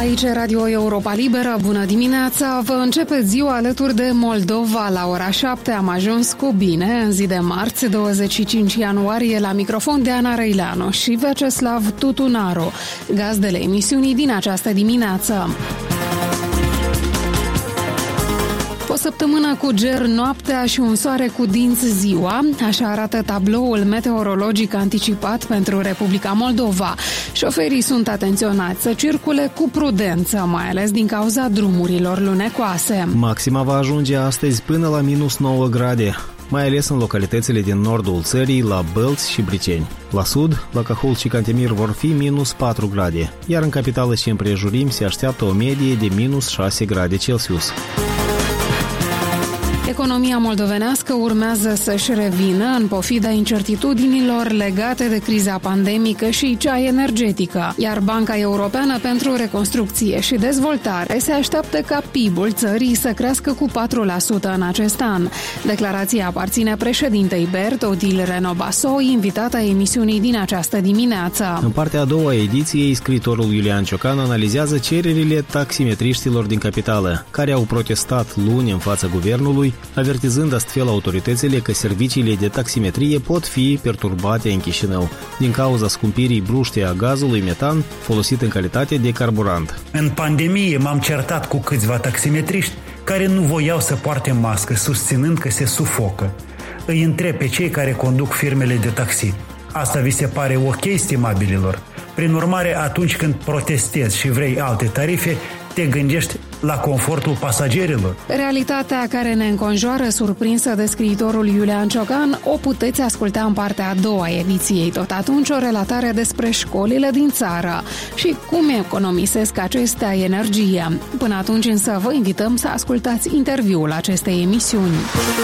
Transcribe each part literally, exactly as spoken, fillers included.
Aici Radio Europa Liberă, bună dimineața! Vă începe ziua alături de Moldova. La ora șapte am ajuns cu bine, în zi de marți, douăzeci și cinci ianuarie, la microfon de Ana Răileanu și Vyacheslav Tutunaru, gazdele emisiunii din această dimineață. O săptămână cu ger noaptea și un soare cu dinți ziua, așa arată tabloul meteorologic anticipat pentru Republica Moldova. Șoferii sunt atenționați să circule cu prudență, mai ales din cauza drumurilor lunecoase. Maxima va ajunge astăzi până la minus nouă grade, mai ales în localitățile din nordul țării, la Bălți și Briceni. La sud, la Cahul și Cantemir vor fi minus patru grade, iar în capitală și împrejurim se așteaptă o medie de minus șase grade Celsius. Economia moldovenească urmează să-și revină în pofida incertitudinilor legate de criza pandemică și cea energetică, iar Banca Europeană pentru Reconstrucție și Dezvoltare se așteaptă ca P I B-ul țării să crească cu patru la sută în acest an. Declarația aparține președintei B E R D, Odile Renobaso, invitata emisiunii din această dimineață. În partea a doua a ediției, scriitorul Iulian Ciocan analizează cererile taximetriștilor din capitală, care au protestat luni în fața guvernului, avertizând astfel autoritățile că serviciile de taximetrie pot fi perturbate în Chișinău, din cauza scumpirii bruște a gazului metan folosit în calitate de carburant. În pandemie m-am certat cu câțiva taximetriști care nu voiau să poarte mască, susținând că se sufocă. Îi întreb pe cei care conduc firmele de taxi: asta vi se pare ok, stimabililor? Prin urmare, atunci când protestezi și vrei alte tarife, te gândești la confortul pasagerilor. Realitatea care ne înconjoară, surprinsă de scriitorul Iulian Ciocan, o puteți asculta în partea a doua a ediției. Tot atunci o relatare despre școlile din țară și cum economisesc acestea energie. Până atunci însă vă invităm să ascultați interviul acestei emisiuni.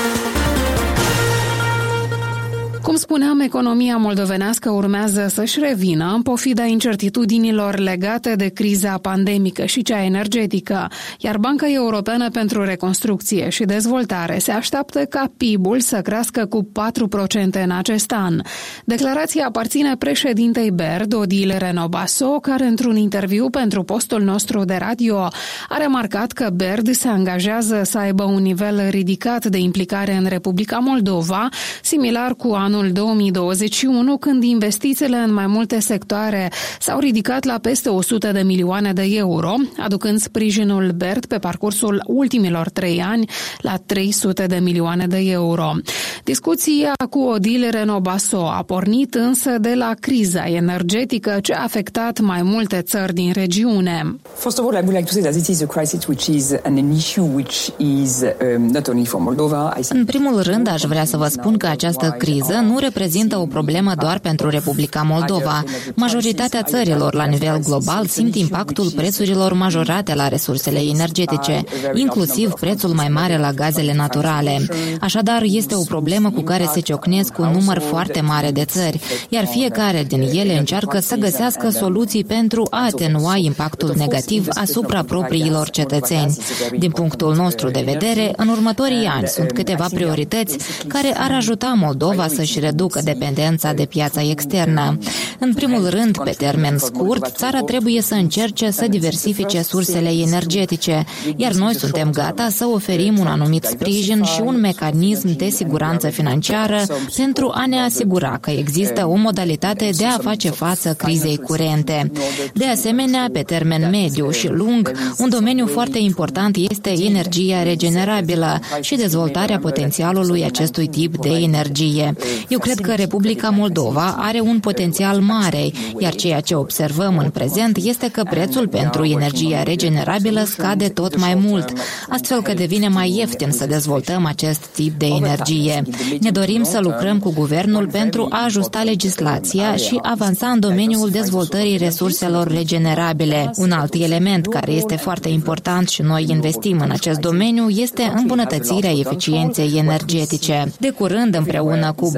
Cum spuneam, economia moldovenească urmează să-și revină în pofida incertitudinilor legate de criza pandemică și cea energetică, iar Banca Europeană pentru Reconstrucție și Dezvoltare se așteaptă ca P I B-ul să crească cu patru la sută în acest an. Declarația aparține președintei B E R D, Odile Renobaso, care într-un interviu pentru postul nostru de radio a remarcat că B E R D se angajează să aibă un nivel ridicat de implicare în Republica Moldova, similar cu anul două mii douăzeci și unu, când investițiile în mai multe sectoare s-au ridicat la peste o sută de milioane de euro, aducând sprijinul B E R D pe parcursul ultimilor trei ani la trei sute de milioane de euro. Discuția cu Odile Renobaso a pornit însă de la criza energetică ce a afectat mai multe țări din regiune. First of all, I would like to say that this is a crisis which is an issue which is um, not only for Moldova. În primul rând, aș vrea să vă spun că această criză nu reprezintă o problemă doar pentru Republica Moldova. Majoritatea țărilor la nivel global simt impactul prețurilor majorate la resursele energetice, inclusiv prețul mai mare la gazele naturale. Așadar, este o problemă cu care se ciocnesc un număr foarte mare de țări, iar fiecare din ele încearcă să găsească soluții pentru a atenua impactul negativ asupra propriilor cetățeni. Din punctul nostru de vedere, în următorii ani sunt câteva priorități care ar ajuta Moldova să-și reducă dependența de piața externă. În primul rând, pe termen scurt, țara trebuie să încerce să diversifice sursele energetice, iar noi suntem gata să oferim un anumit sprijin și un mecanism de siguranță financiară pentru a ne asigura că există o modalitate de a face față crizei curente. De asemenea, pe termen mediu și lung, un domeniu foarte important este energia regenerabilă și dezvoltarea potențialului acestui tip de energie. Eu cred că Republica Moldova are un potențial mare, iar ceea ce observăm în prezent este că prețul pentru energia regenerabilă scade tot mai mult, astfel că devine mai ieftin să dezvoltăm acest tip de energie. Ne dorim să lucrăm cu guvernul pentru a ajusta legislația și avansa în domeniul dezvoltării resurselor regenerabile. Un alt element care este foarte important și noi investim în acest domeniu este îmbunătățirea eficienței energetice. De curând, împreună cu Banca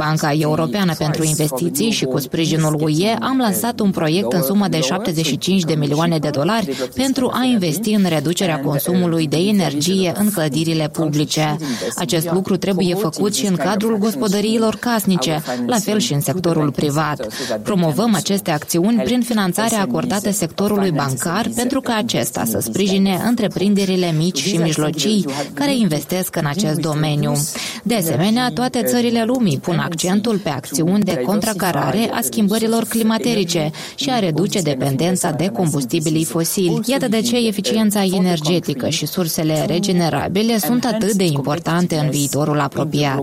Banca Europeană pentru Investiții și cu sprijinul U E am lansat un proiect în sumă de șaptezeci și cinci de milioane de dolari pentru a investi în reducerea consumului de energie în clădirile publice. Acest lucru trebuie făcut și în cadrul gospodăriilor casnice, la fel și în sectorul privat. Promovăm aceste acțiuni prin finanțarea acordată sectorului bancar pentru ca acesta să sprijine întreprinderile mici și mijlocii care investesc în acest domeniu. De asemenea, toate țările lumii pun accentul pe acțiuni de contracarare a schimbărilor climaterice și a reduce dependența de combustibilii fosili. Iată de ce eficiența energetică și sursele regenerabile sunt atât de importante în viitorul apropiat.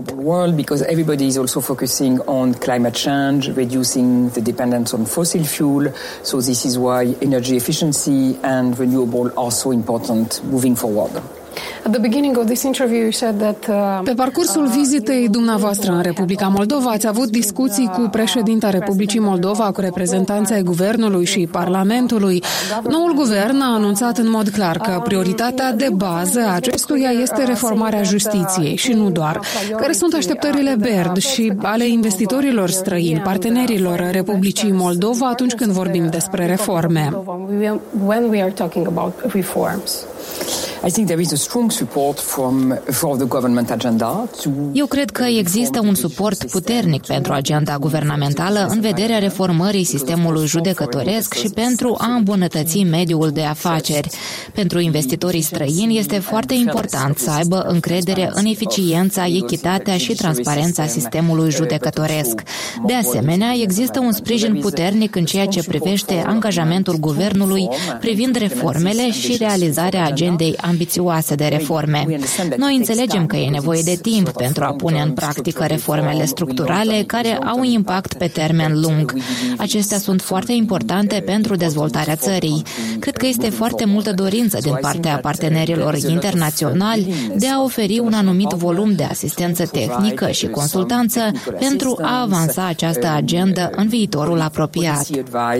Fossil fuel, so this is why energy efficiency and renewable are so important moving forward. At the beginning of this interview, you said that, uh, Pe parcursul vizitei dumneavoastră în Republica Moldova ați avut discuții cu președinta Republicii Moldova, cu reprezentanții ai guvernului și Parlamentului. Noul guvern a anunțat în mod clar că prioritatea de bază a acestuia este reformarea justiției și nu doar. Care sunt așteptările B E R D și ale investitorilor străini, partenerilor Republicii Moldova atunci când vorbim despre reforme? When we are talking about reforms. I think there is a strong support from for the government agenda to... Eu cred că există un suport puternic pentru agenda guvernamentală în vederea reformării sistemului judecătoresc și pentru a îmbunătăți mediul de afaceri. Pentru investitorii străini este foarte important să aibă încredere în eficiența, echitatea și transparența sistemului judecătoresc. De asemenea, există un sprijin puternic în ceea ce privește angajamentul guvernului privind reformele și realizarea agendei ambițioase de reforme. Noi înțelegem că e nevoie de timp pentru a pune în practică reformele structurale care au un impact pe termen lung. Acestea sunt foarte importante pentru dezvoltarea țării. Cred că este foarte multă dorință din partea partenerilor internaționali de a oferi un anumit volum de asistență tehnică și consultanță pentru a avansa această agendă în viitorul apropiat.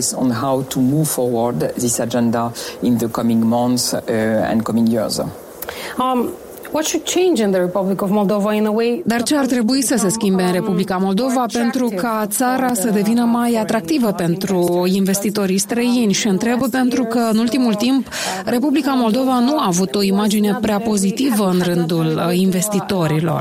Um, what should change in the Republic of Moldova in a way? Dar ce ar trebui să se schimbe în Republica Moldova pentru ca țara să devină mai atractivă pentru investitorii străini? Și întreb pentru că în ultimul timp Republica Moldova nu a avut o imagine prea pozitivă în rândul investitorilor.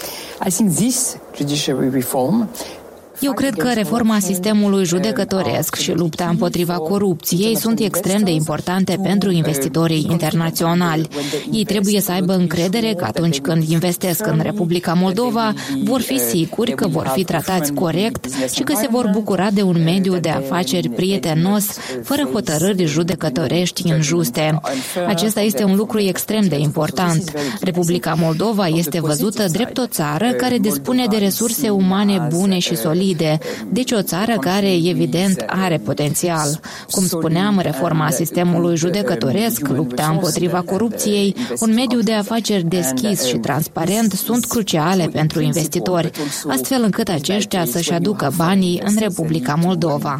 I think this judiciary reform Eu cred că reforma sistemului judecătoresc și lupta împotriva corupției sunt extrem de importante pentru investitorii internaționali. Ei trebuie să aibă încredere că atunci când investesc în Republica Moldova, vor fi siguri că vor fi tratați corect și că se vor bucura de un mediu de afaceri prietenos, fără hotărâri judecătorești injuste. Acesta este un lucru extrem de important. Republica Moldova este văzută drept o țară care dispune de resurse umane bune și solide, deci o țară care, evident, are potențial. Cum spuneam, reforma sistemului judecătoresc, lupta împotriva corupției, un mediu de afaceri deschis și transparent sunt cruciale pentru investitori, astfel încât aceștia să-și aducă banii în Republica Moldova.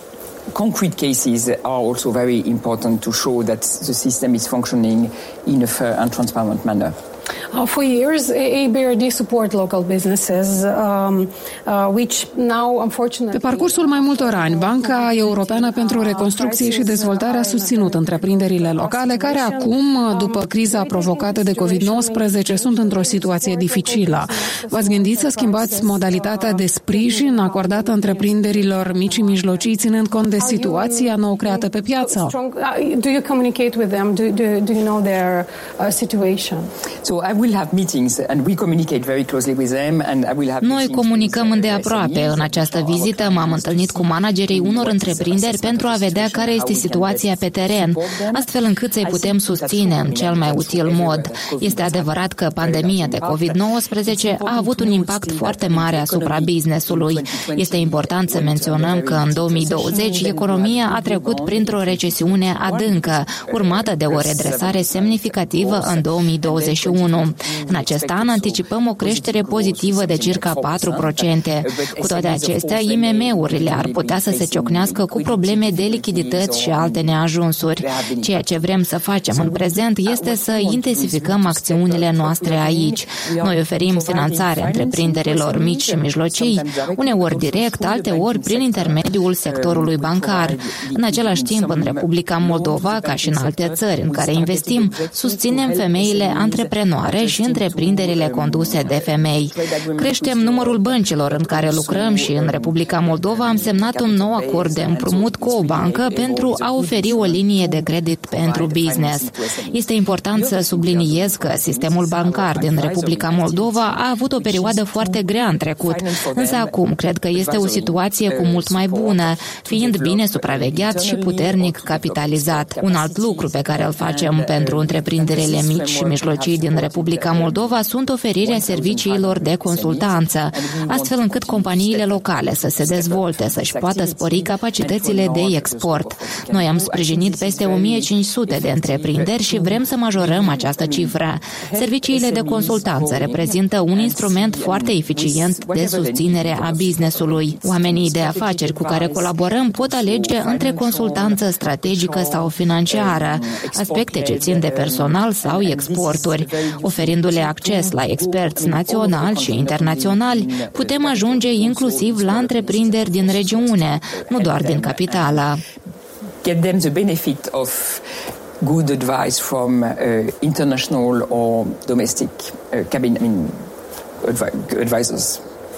Concrete cases are also very important to show that the system is functioning in a fair and transparent manner. Uh, for years, A B R D support local businesses, um, uh, which now, unfortunately... Pe parcursul mai multor ani, Banca Europeană pentru Reconstrucție și Dezvoltare a susținut întreprinderile locale care acum, după criza provocată de covid nouăsprezece, sunt într-o situație dificilă. V-ați gândit să schimbați modalitatea de sprijin acordată întreprinderilor mici și mijlocii, ținând cont de situația nou creată pe piață? Do you communicate with them? Do, do, do you know their uh, situation? So I will have meetings and we communicate very closely with them and I will have Noi comunicăm îndeaproape. În această vizită m-am întâlnit cu managerii unor întreprinderi pentru a vedea care este situația pe teren, astfel încât să-i putem susține în cel mai util mod. Este adevărat că pandemia de covid nouăsprezece a avut un impact foarte mare asupra business-ului. Este important să menționăm că în două mii douăzeci economia a trecut printr-o recesiune adâncă, urmată de o redresare semnificativă în două mii douăzeci și unu. așteptăm. În acest an anticipăm o creștere pozitivă de circa patru la sută. Cu toate acestea, I M M-urile ar putea să se ciocnească cu probleme de lichidități și alte neajunsuri. Ceea ce vrem să facem în prezent este să intensificăm acțiunile noastre aici. Noi oferim finanțare întreprinderilor mici și mijlocii, uneori direct, alteori prin intermediul sectorului bancar. În același timp, în Republica Moldova, ca și în alte țări în care investim, susținem femeile antreprenoare și întreprinderile conduse de femei. Creștem numărul băncilor în care lucrăm și în Republica Moldova am semnat un nou acord de împrumut cu o bancă pentru a oferi o linie de credit pentru business. Este important să subliniez că sistemul bancar din Republica Moldova a avut o perioadă foarte grea în trecut, însă acum cred că este o situație cu mult mai bună, fiind bine supravegheat și puternic capitalizat. Un alt lucru pe care îl facem pentru întreprinderile mici și mijlocii din Republica Moldova sunt oferirea serviciilor de consultanță, astfel încât companiile locale să se dezvolte, să-și poată spori capacitățile de export. Noi am sprijinit peste o mie cinci sute de întreprinderi și vrem să majorăm această cifră. Serviciile de consultanță reprezintă un instrument foarte eficient de susținere a business-ului. Oamenii de afaceri cu care colaborăm pot alege între consultanță strategică sau financiară, aspecte ce țin de personal sau exporturi. Oferindu-le acces la experți naționali și internaționali, putem ajunge inclusiv la întreprinderi din regiune, nu doar din capitală. Get them the benefit of good advice from uh, international or domestic uh, cabinet I mean, advi- advisors.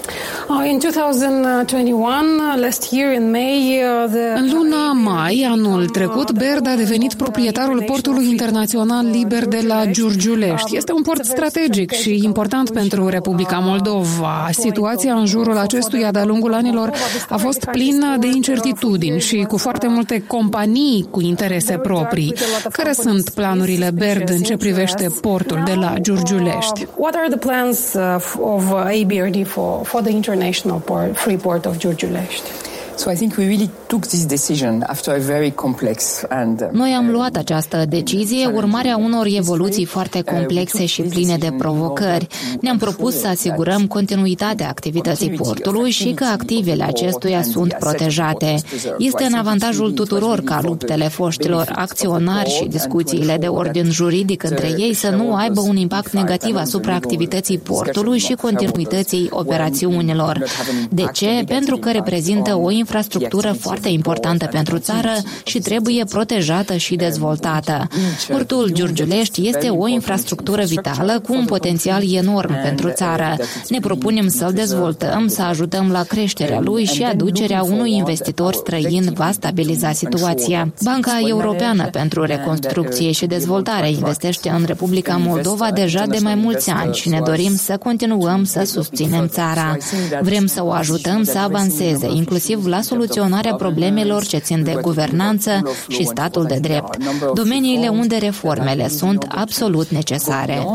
In twenty twenty-one, last year in May, the... În luna mai anul trecut, BERD a devenit proprietarul portului internațional liber de la Giurgiulești. Este un port strategic și important pentru Republica Moldova. Situația în jurul acestuia de-a lungul anilor a fost plină de incertitudini și cu foarte multe companii cu interese proprii. Care sunt planurile BERD în ce privește portul de la Giurgiulești? What are the plans of A B R D for for the international port, free port of Giurgiulești? So I think we really took this decision after a very complex and Noi am luat această decizie urmarea unor evoluții foarte complexe și pline de provocări. Ne-am propus să asigurăm continuitatea activității portului și că activele acestuia sunt protejate. Este în avantajul tuturor ca luptele foștilor acționari și discuțiile de ordin juridic între ei să nu aibă un impact negativ asupra activității portului și continuității operațiunilor. De ce? Pentru că reprezintă o infrastructură foarte importantă pentru țară și trebuie protejată și dezvoltată. Portul Giurgiulești este o infrastructură vitală cu un potențial enorm pentru țară. Ne propunem să-l dezvoltăm, să ajutăm la creșterea lui și aducerea unui investitor străin va stabiliza situația. Banca Europeană pentru Reconstrucție și Dezvoltare investește în Republica Moldova deja de mai mulți ani și ne dorim să continuăm să susținem țara. Vrem să o ajutăm să avanseze, inclusiv la soluționarea problemelor ce țin de guvernanță și statul de drept, domeniile unde reformele sunt absolut necesare.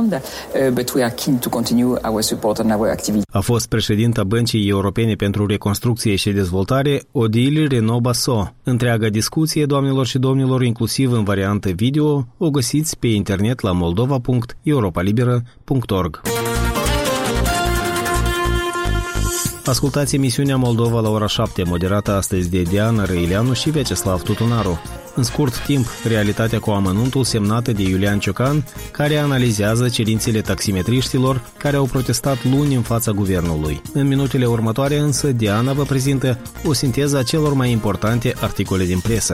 A fost președinta Băncii Europene pentru Reconstrucție și Dezvoltare, Odile Renaud-Basso. Întreaga discuție, doamnelor și domnilor, inclusiv în variantă video, o găsiți pe internet la moldova punct europa liberă punct org. Ascultați emisiunea Moldova la ora șapte, moderată astăzi de Diana Răileanu și Vyacheslav Tutunaru. În scurt timp, realitatea cu amănuntul semnată de Iulian Ciocan, care analizează cerințele taximetriștilor care au protestat luni în fața guvernului. În minutele următoare însă, Diana vă prezintă o sinteză a celor mai importante articole din presă.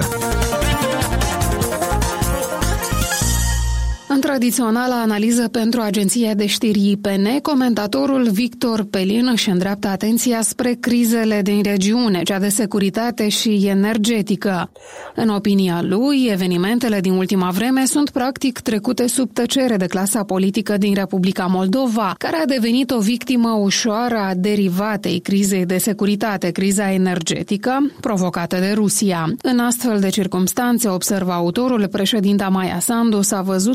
În tradiționala analiză pentru agenția de știri I P N, comentatorul Victor Pelin își îndreaptă atenția spre crizele din regiune, cea de securitate și energetică. În opinia lui, evenimentele din ultima vreme sunt practic trecute sub tăcere de clasa politică din Republica Moldova, care a devenit o victimă ușoară a derivatei crizei de securitate, criza energetică, provocată de Rusia. În astfel de circumstanțe, observă autorul, președinta Maia Sandu s-a văzut nevoită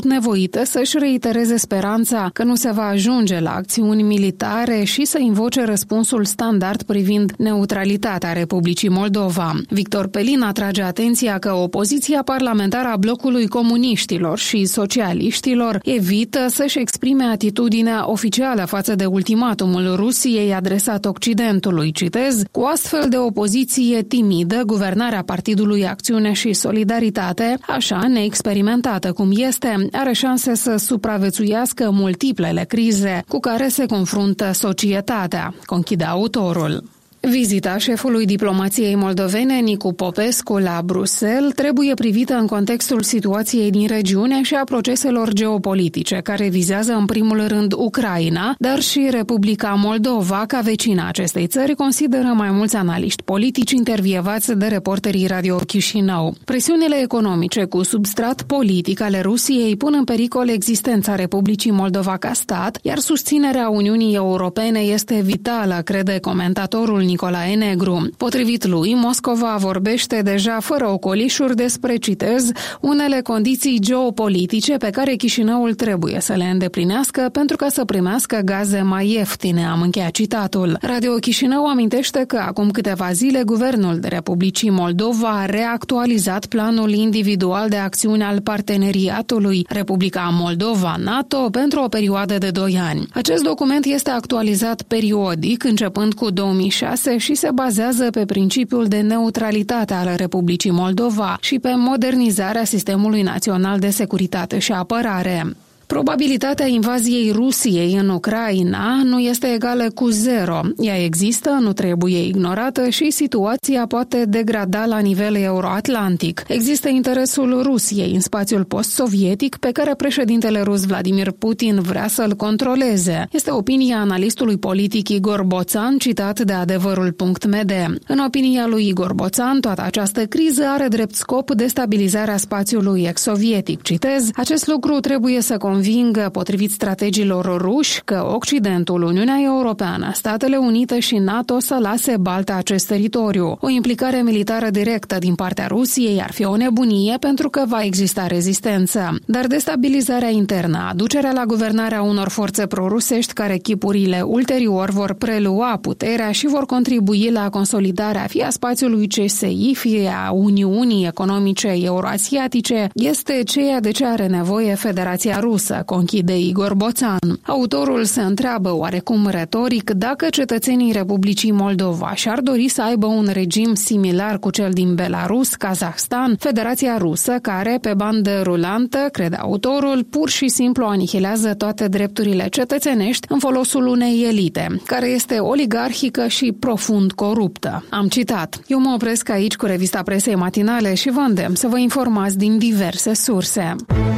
evită să-și reitereze speranța că nu se va ajunge la acțiuni militare și să invoce răspunsul standard privind neutralitatea Republicii Moldova. Victor Pelin atrage atenția că opoziția parlamentară a blocului comuniștilor și socialiștilor evită să-și exprime atitudinea oficială față de ultimatumul Rusiei adresat Occidentului. Citez, cu astfel de opoziție timidă, guvernarea Partidului Acțiune și Solidaritate, așa neexperimentată cum este, are șanse să supraviețuiască multiplele crize cu care se confruntă societatea, conchide autorul. Vizita șefului diplomației moldovene, Nicu Popescu, la Bruxelles trebuie privită în contextul situației din regiune și a proceselor geopolitice, care vizează în primul rând Ucraina, dar și Republica Moldova, ca vecina acestei țări, consideră mai mulți analiști politici intervievați de reporterii Radio Chișinău. Presiunile economice cu substrat politic ale Rusiei pun în pericol existența Republicii Moldova ca stat, iar susținerea Uniunii Europene este vitală, crede comentatorul Nicolae Negru. Potrivit lui, Moscova vorbește deja fără ocolișuri despre, citez, unele condiții geopolitice pe care Chișinăul trebuie să le îndeplinească pentru ca să primească gaze mai ieftine, am încheiat citatul. Radio Chișinău amintește că acum câteva zile Guvernul de Republicii Moldova a reactualizat planul individual de acțiune al parteneriatului Republica Moldova-NATO pentru o perioadă de doi ani. Acest document este actualizat periodic, începând cu două mii șase și se bazează pe principiul de neutralitate al Republicii Moldova și pe modernizarea sistemului național de securitate și apărare. Probabilitatea invaziei Rusiei în Ucraina nu este egală cu zero. Ea există, nu trebuie ignorată și situația poate degrada la nivel euroatlantic. Există interesul Rusiei în spațiul post-sovietic pe care președintele rus Vladimir Putin vrea să-l controleze. Este opinia analistului politic Igor Boțan, citat de adevărul punct m d. În opinia lui Igor Boțan, toată această criză are drept scop destabilizarea spațiului ex-sovietic. Citez, acest lucru trebuie să convingă, potrivit strategilor ruși, că Occidentul, Uniunea Europeană, Statele Unite și NATO să lase baltă acest teritoriu. O implicare militară directă din partea Rusiei ar fi o nebunie pentru că va exista rezistență. Dar destabilizarea internă, aducerea la guvernarea unor forțe prorusești care chipurile ulterior vor prelua puterea și vor contribui la consolidarea fie a spațiului C S I, fie a Uniunii Economice Euroasiatice, este ceea de ce are nevoie Federația Rusă, conchide Igor Boțan. Autorul se întreabă oarecum retoric dacă cetățenii Republicii Moldova și-ar dori să aibă un regim similar cu cel din Belarus, Kazahstan, Federația Rusă, care, pe bandă rulantă, crede autorul, pur și simplu anihilează toate drepturile cetățenești în folosul unei elite, care este oligarhică și profund coruptă. Am citat. Eu mă opresc aici cu revista presei matinale și vă îndemn să vă informați din diverse surse.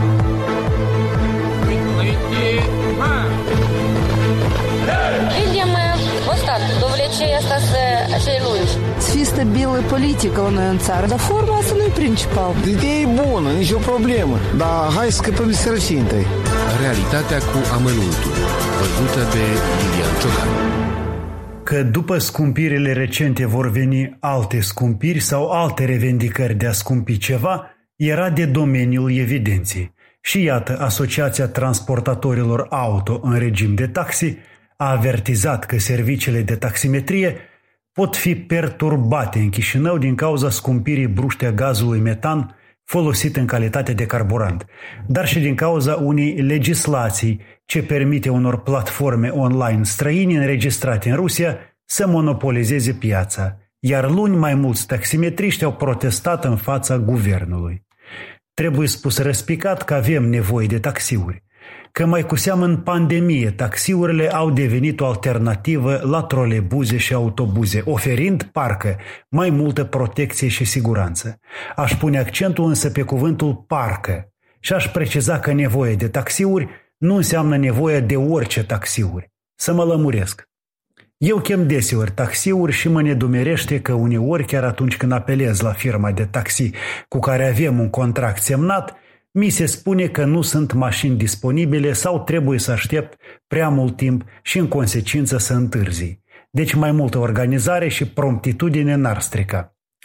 Să fie stabilă politică la noi în țară, dar forma asta nu e principal. Ideea e bună, nicio problemă, dar hai să scăpăm de sărăcie întâi. Realitatea cu amănuntul, văzută de Iulian Ciocan. Că după scumpirile recente vor veni alte scumpiri sau alte revendicări de a scumpi ceva, era de domeniul evidenței. Și iată, Asociația Transportatorilor Auto în regim de taxi a avertizat că serviciile de taximetrie pot fi perturbate în Chișinău din cauza scumpirii bruște a gazului metan folosit în calitate de carburant, dar și din cauza unei legislații ce permite unor platforme online străine înregistrate în Rusia să monopolizeze piața, iar luni mai mulți taximetriști au protestat în fața guvernului. Trebuie spus răspicat că avem nevoie de taxiuri, că mai cu seamă în pandemie taxiurile au devenit o alternativă la trolebuze și autobuze, oferind, parcă, mai multă protecție și siguranță. Aș pune accentul însă pe cuvântul parcă și aș preciza că nevoie de taxiuri nu înseamnă nevoie de orice taxiuri. Să mă lămuresc. Eu chem deseori taxiuri și mă nedumerește că uneori, chiar atunci când apelez la firma de taxi cu care avem un contract semnat, mi se spune că nu sunt mașini disponibile sau trebuie să aștept prea mult timp și în consecință să întârzi. Deci mai multă organizare și promptitudine n-ar strica.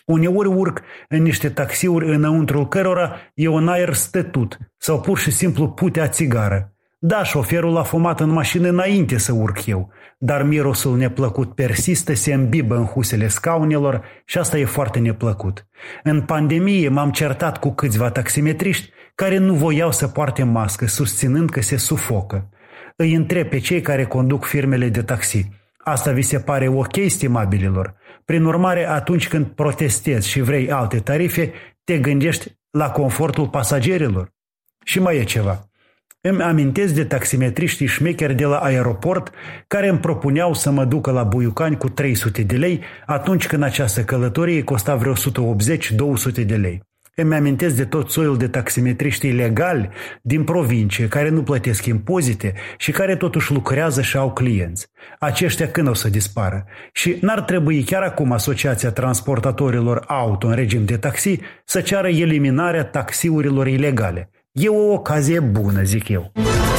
Uneori urc în niște taxiuri înăuntrul cărora e un aer stătut sau pur și simplu putea țigară. Da, șoferul a fumat în mașină înainte să urc eu, dar mirosul neplăcut persistă, se îmbibă în husele scaunelor și asta e foarte neplăcut. În pandemie m-am certat cu câțiva taximetriști care nu voiau să poarte mască, susținând că se sufocă. Îi întreb pe cei care conduc firmele de taxi: asta vi se pare ok, stimabililor? Prin urmare, atunci când protestezi și vrei alte tarife, te gândești la confortul pasagerilor? Și mai e ceva. Îmi amintesc de taximetriștii șmecheri de la aeroport care îmi propuneau să mă ducă la Buiucani cu trei sute de lei atunci când această călătorie costa vreo o sută optzeci - două sute de lei. Îmi amintesc de tot soiul de taximetriști ilegali din provincie care nu plătesc impozite și care totuși lucrează și au clienți. Aceștia când o să dispară? Și n-ar trebui chiar acum Asociația Transportatorilor Auto în regim de taxi să ceară eliminarea taxiurilor ilegale? E o ocazie bună, zic eu.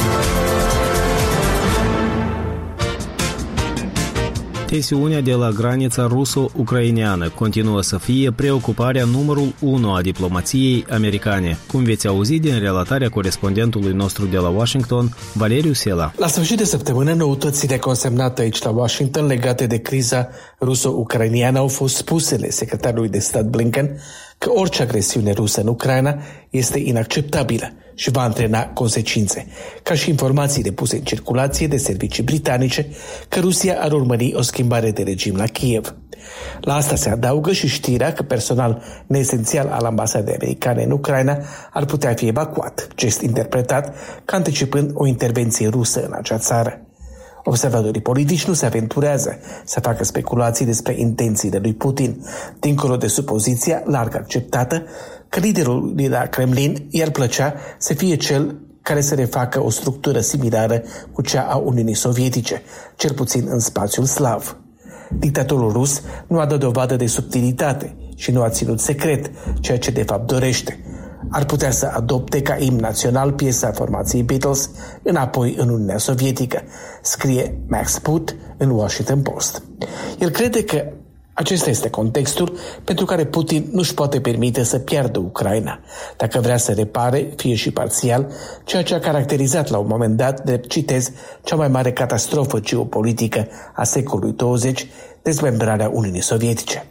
Tensiunea de la granița ruso-ucraineană continuă să fie preocuparea numărul unu a diplomației americane, cum veți auzi din relatarea corespondentului nostru de la Washington, Valeriu Sela. La sfârșit de săptămână, noutățile consemnate aici la Washington legate de criza ruso-ucraineană au fost spusele secretarului de stat Blinken că orice agresiune rusă în Ucraina este inacceptabilă și va antrena consecințe, ca și informațiile puse în circulație de servicii britanice că Rusia ar urmări o schimbare de regim la Kiev. La asta se adaugă și știrea că personal neesențial al ambasadei americane în Ucraina ar putea fi evacuat, gest interpretat ca anticipând o intervenție rusă în acea țară. Observatorii politici nu se aventurează să facă speculații despre intențiile lui Putin, dincolo de supoziția larg acceptată că liderul de la Kremlin i-ar plăcea să fie cel care să refacă o structură similară cu cea a Uniunii Sovietice, cel puțin în spațiul slav. Dictatorul rus nu a dat dovadă de subtilitate și nu a ținut secret ceea ce de fapt dorește. Ar putea să adopte ca imn național piesa formației Beatles înapoi în Uniunea Sovietică, scrie Max Put în Washington Post. El crede că acesta este contextul pentru care Putin nu-și poate permite să piardă Ucraina, dacă vrea să repare, fie și parțial, ceea ce a caracterizat la un moment dat de, citez, cea mai mare catastrofă geopolitică a secolului douăzeci, dezmembrarea Uniunii Sovietice.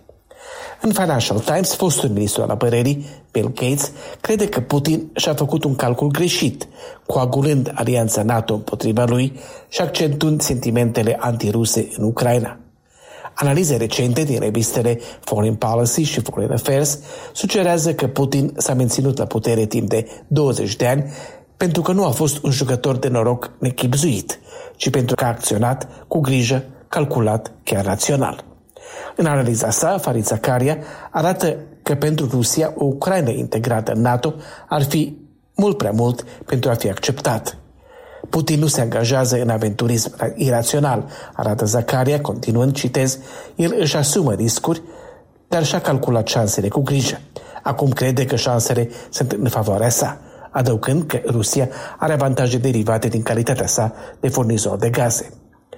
În Financial Times, fostul ministru al apărării, Bill Gates, crede că Putin și-a făcut un calcul greșit, coagulând alianța NATO împotriva lui și accentuând sentimentele antiruse în Ucraina. Analize recente din revistele Foreign Policy și Foreign Affairs sugerează că Putin s-a menținut la putere timp de douăzeci de ani pentru că nu a fost un jucător de noroc nechibzuit, ci pentru că a acționat cu grijă, calculat, chiar rațional. În analiza sa, Farid Zakaria arată că pentru Rusia o Ucraina integrată în NATO ar fi mult prea mult pentru a fi acceptat. Putin nu se angajează în aventurism irațional, arată Zakaria, continuând, citez, el își asumă riscuri, dar și-a calculat șansele cu grijă. Acum crede că șansele sunt în favoarea sa, adăugând că Rusia are avantaje derivate din calitatea sa de furnizor de gaze.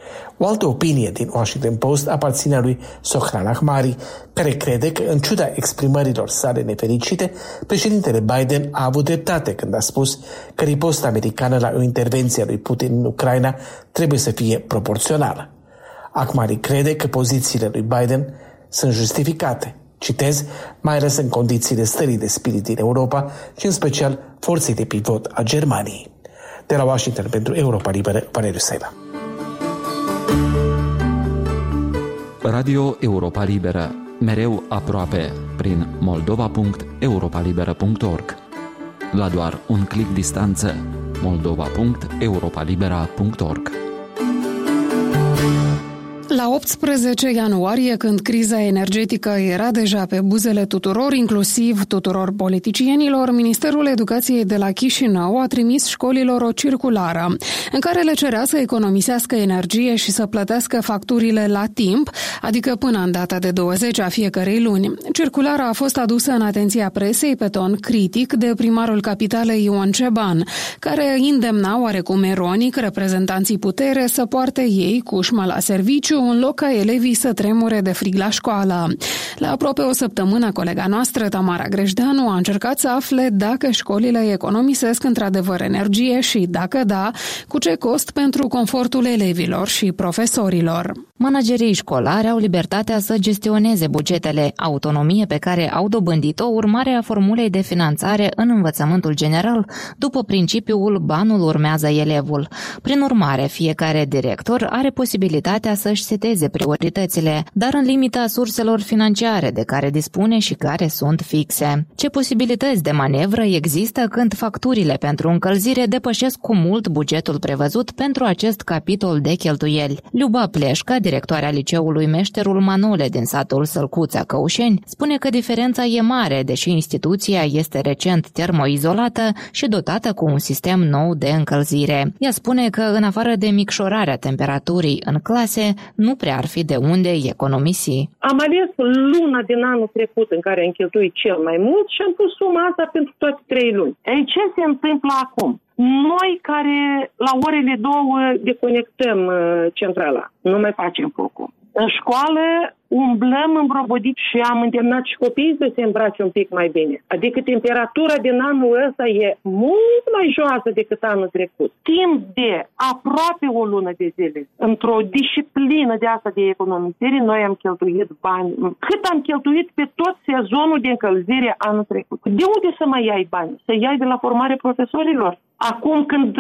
O altă opinie din Washington Post aparține lui Sohran Ahmari, care crede că, în ciuda exprimărilor sale nefericite, președintele Biden a avut dreptate când a spus că riposta americană la o intervenție a lui Putin în Ucraina trebuie să fie proporțională. Ahmari crede că pozițiile lui Biden sunt justificate, citez, mai ales în condițiile stării de spirit din Europa și în special forței de pivot a Germaniei. De la Washington pentru Europa Liberă, Valeriu Sela. Radio Europa Liberă, mereu aproape, prin moldova punct europa liberă punct org. La doar un clic distanță, moldova punct europa libera punct org. La optsprezece ianuarie, când criza energetică era deja pe buzele tuturor, inclusiv tuturor politicienilor, Ministerul Educației de la Chișinău a trimis școlilor o circulară în care le cerea să economisească energie și să plătească facturile la timp, adică până în data de douăzeci a fiecărei luni. Circulara a fost adusă în atenția presei pe ton critic de primarul capitalei Ion Ceban, care îndemna oarecum ironic reprezentanții putere să poarte ei cușma la serviciu în loc ca elevii să tremure de frig la școală. La aproape o săptămână, colega noastră, Tamara Greșdeanu, a încercat să afle dacă școlile economisesc într-adevăr energie și, dacă da, cu ce cost pentru confortul elevilor și profesorilor. Managerii școlari au libertatea să gestioneze bugetele, autonomie pe care au dobândit-o urmare a formulei de finanțare în învățământul general, după principiul banul urmează elevul. Prin urmare, fiecare director are posibilitatea să-și seteze prioritățile, dar în limita surselor financiare de care dispune și care sunt fixe. Ce posibilități de manevră există când facturile pentru încălzire depășesc cu mult bugetul prevăzut pentru acest capitol de cheltuieli? Luba Pleșca, directoarea liceului Meșterul Manole din satul Sălcuța, Căușeni, spune că diferența e mare, deși instituția este recent termoizolată și dotată cu un sistem nou de încălzire. Ea spune că, în afară de micșorarea temperaturii în clase, nu prea ar fi de unde economisi. Am ales luna din anul trecut în care am cheltuit cel mai mult și am pus suma asta pentru toate trei luni. Ei, ce se întâmplă acum? Noi care la orele două deconectăm centrala, nu mai facem focul. În școală umblăm îmbrobodit și am îndemnat și copiii să se îmbrace un pic mai bine. Adică temperatura din anul ăsta e mult mai joasă decât anul trecut. Timp de aproape o lună de zile, într-o disciplină de asta de economisire, noi am cheltuit bani. Cât am cheltuit pe tot sezonul de încălzire anul trecut. De unde să mai iai bani? Să iai de la formare profesorilor? Acum când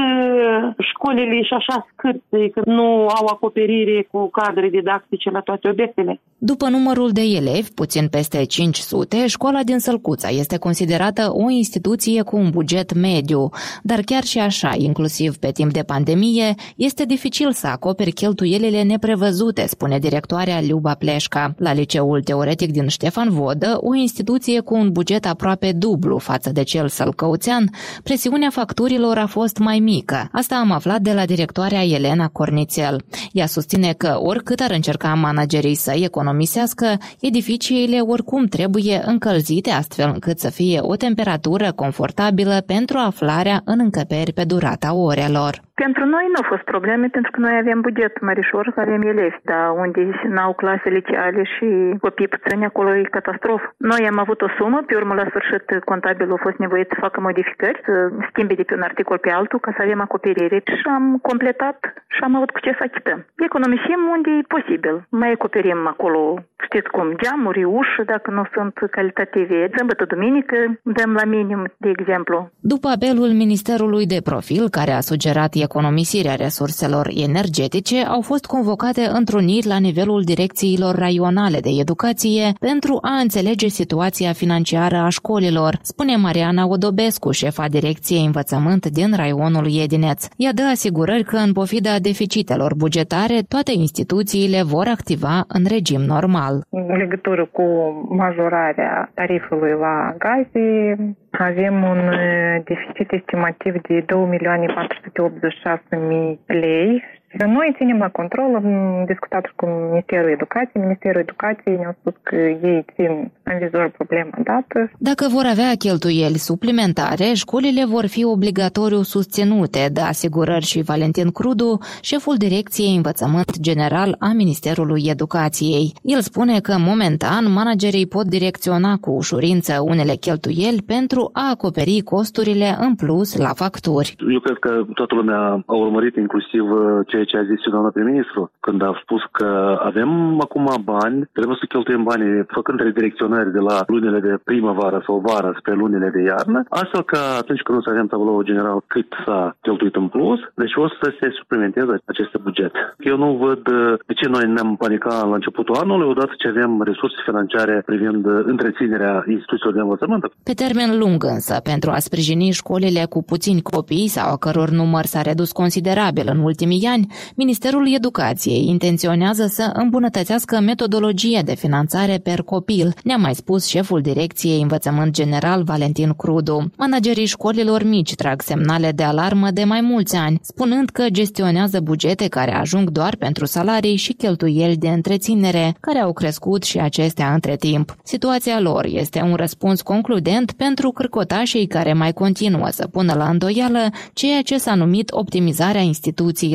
școlile și așa scârțe, că nu au acoperire cu cadre didactice la toate obiectele. După numărul de elevi, puțin peste cinci sute, școala din Sălcuța este considerată o instituție cu un buget mediu, dar chiar și așa, inclusiv pe timp de pandemie, este dificil să acoperi cheltuielile neprevăzute, spune directoarea Luba Pleșca. La liceul teoretic din Ștefan Vodă, o instituție cu un buget aproape dublu față de cel sălcăuțean, presiunea facturilor a fost mai mică. Asta am aflat de la directoarea Elena Cornițel. Ea susține că oricât ar încerca managerii să economisească, edificiile oricum trebuie încălzite astfel încât să fie o temperatură confortabilă pentru aflarea în încăperi pe durata orelor. Pentru noi nu au fost probleme, pentru că noi avem buget mărișor, avem elevi, dar unde n-au clase liceale și copii puțini, acolo e catastrofă. Noi am avut o sumă, pe urmă la sfârșit contabilul a fost nevoit să facă modificări, să schimbe de pe un articol pe altul ca să avem acoperire și am completat și am avut cu ce să achităm. Economisim unde e posibil. Mai acoperim acolo, știți cum, geamuri, uși, dacă nu sunt calitative. Sâmbătă, duminică, dăm la minim, de exemplu. După apelul Ministerului de Profil, care a sugerat economisirea resurselor energetice, au fost convocate întruniri la nivelul direcțiilor raionale de educație pentru a înțelege situația financiară a școlilor, spune Mariana Odobescu, șefa direcției învățământ din raionul Iedineț. Ea dă asigurări că, în pofida deficitelor bugetare, toate instituțiile vor activa în regim normal. În legătură cu majorarea tarifului la gaze, avem un deficit estimativ de două milioane patru sute optzeci și șase mii lei. Noi ținem la control, am discutat cu Ministerul Educației. Ministerul Educației ne-a spus că ei țin în vizor problema dată. Dacă vor avea cheltuieli suplimentare, școlile vor fi obligatoriu susținute, dă asigurări și Valentin Crudu, șeful Direcției Învățământ General a Ministerului Educației. El spune că, momentan, managerii pot direcționa cu ușurință unele cheltuieli pentru a acoperi costurile în plus la facturi. Eu cred că toată lumea a urmărit inclusiv ce ce a zis și doamna prim-ministru, când a spus că avem acum bani, trebuie să cheltuim banii făcând redirecționări de la lunile de primăvară sau vară spre lunile de iarnă, astfel că atunci când o să avem tabloul general cât s-a cheltuit în plus, deci o să se suplimenteze acest buget. Eu nu văd de ce noi ne-am panicat la începutul anului, odată ce avem resurse financiare privind întreținerea instituțiilor de învățământ. Pe termen lung însă, pentru a sprijini școlile cu puțini copii sau a căror număr s-a redus considerabil în ultimii ani, Ministerul Educației intenționează să îmbunătățească metodologia de finanțare per copil, ne-a mai spus șeful Direcției Învățământ General Valentin Crudu. Managerii școlilor mici trag semnale de alarmă de mai mulți ani, spunând că gestionează bugete care ajung doar pentru salarii și cheltuieli de întreținere, care au crescut și acestea între timp. Situația lor este un răspuns concludent pentru cârcotașii care mai continuă să pună la îndoială ceea ce s-a numit optimizarea instituțiilor,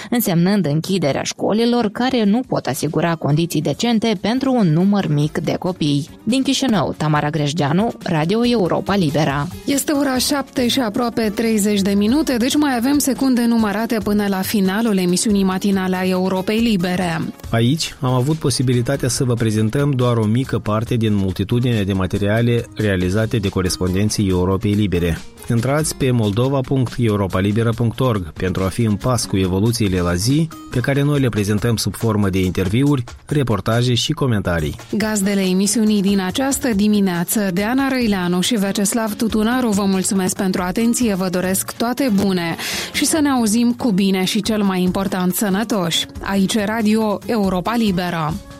însemnând închiderea școlilor care nu pot asigura condiții decente pentru un număr mic de copii. Din Chișinău, Tamara Grejdeanu, Radio Europa Libera. Este ora șapte și aproape treizeci de minute, deci mai avem secunde numărate până la finalul emisiunii matinale a Europei Libere. Aici am avut posibilitatea să vă prezentăm doar o mică parte din multitudinea de materiale realizate de corespondenții Europei Libere. Intrați pe moldova punct europa libera punct org pentru a fi în pas cu evoluțiile la zi pe care noi le prezentăm sub formă de interviuri, reportaje și comentarii. Gazdele emisiunii din această dimineață, Deana Răileanu și Veceslav Tutunaru, vă mulțumesc pentru atenție, vă doresc toate bune și să ne auzim cu bine și cel mai important sănătoși. Aici Radio Europa Liberă.